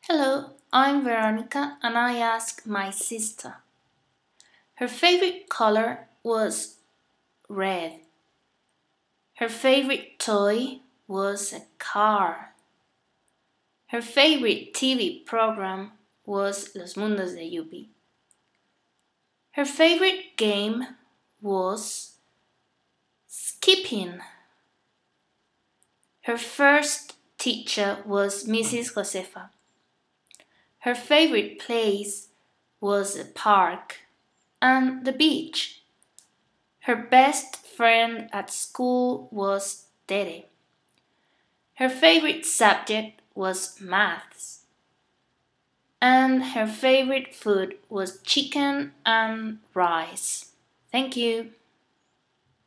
Hello, I'm Veronica and I asked my sister. Her favorite color was red. Her favorite toy was a car. Her favorite TV program was Los Mundos de Yuppie. Her favorite game was skipping. Her first teacher was Mrs. Josefa. Her favorite place was a park and the beach. Her best friend at school was Tere. Her favorite subject was maths. And her favorite food was chicken and rice. Thank you.